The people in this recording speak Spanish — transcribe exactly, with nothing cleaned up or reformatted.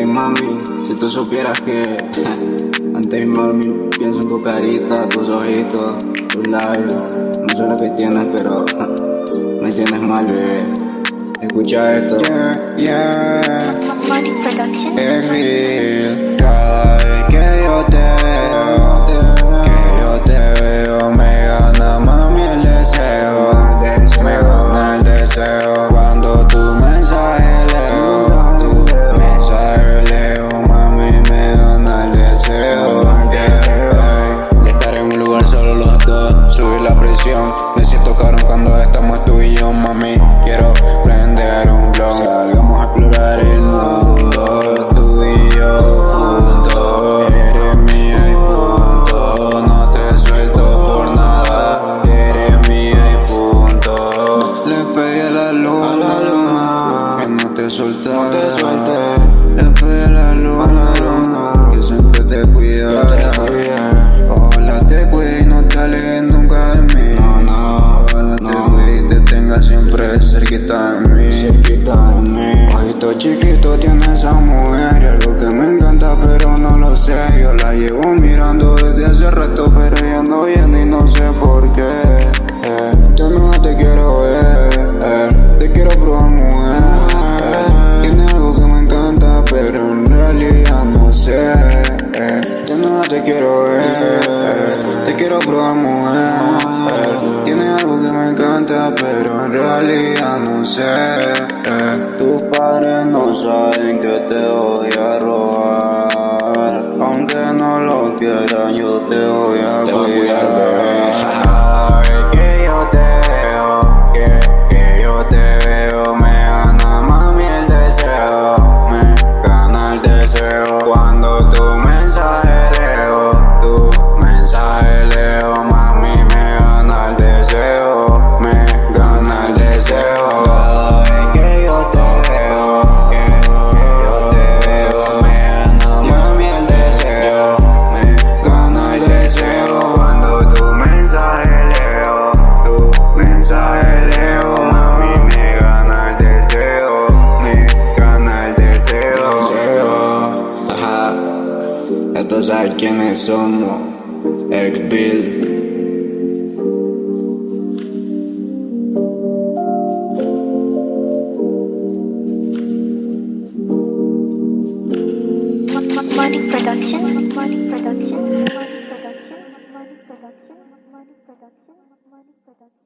Ey mami, si tú supieras que antes mami pienso en tu carita, tus ojitos, tus labios. No sé lo que tienes, pero me tienes mal, bebé. Escucha esto. Yeah, yeah. Money Productions. Es real. Cada vez que yo te veo, que yo te veo, me gana mami el deseo. Me gana el deseo cuando tu mensaje leo. Tu mensaje leo, mami, me gana el deseo. De estar en un lugar solo los dos, subir la presión. Me siento cabrón cuando estamos tú y yo, mami. Quiero prender un blog, salgamos a explorar el mundo. Tú y yo juntos, eres mía y punto. No te suelto por nada, eres mía y punto. Le pedí a la luna que no te soltara, no te suelte. Le pedí a la luna que siempre te cuidara. Ojalá te cuide y no te alejes nunca de mí. No, no, ojalá te cuide y te tenga siempre cerquita de mí. Cerquita de mí. Ojito chiquito tiene esa mujer y algo que me encanta pero no lo sé. Yo la llevo mirando desde hace rato pero ella no viene y no sé por qué. Eh, de nuevo te quiero ver, eh, te quiero probar mujer. Eh, tiene algo que me encanta pero en realidad no sé. Eh, de nuevo te quiero ver, eh, te quiero probar mujer. Eh, tiene algo que me encanta pero en realidad no sé. Eh, tus padres no saben que te voy a robar, aunque no lo quieran yo te voy a cuidar. Cada vez que yo te veo, que, que yo te veo, me gana mami el deseo. Me gana el deseo cuando tu mensaje leo. Tu mensaje leo, mami, me gana el deseo. Me gana el deseo. Cada vez que yo te veo, que, que yo te veo, me gana mami el deseo. Me gana el deseo cuando tu mensaje leo. Tu mensaje leo, mami, me gana el deseo. Me gana el deseo. Ajá, ya tú sabes quiénes somos. X-Bill. Money Productions. Money Productions. Money Productions. Money Productions. Money Productions. Money Productions.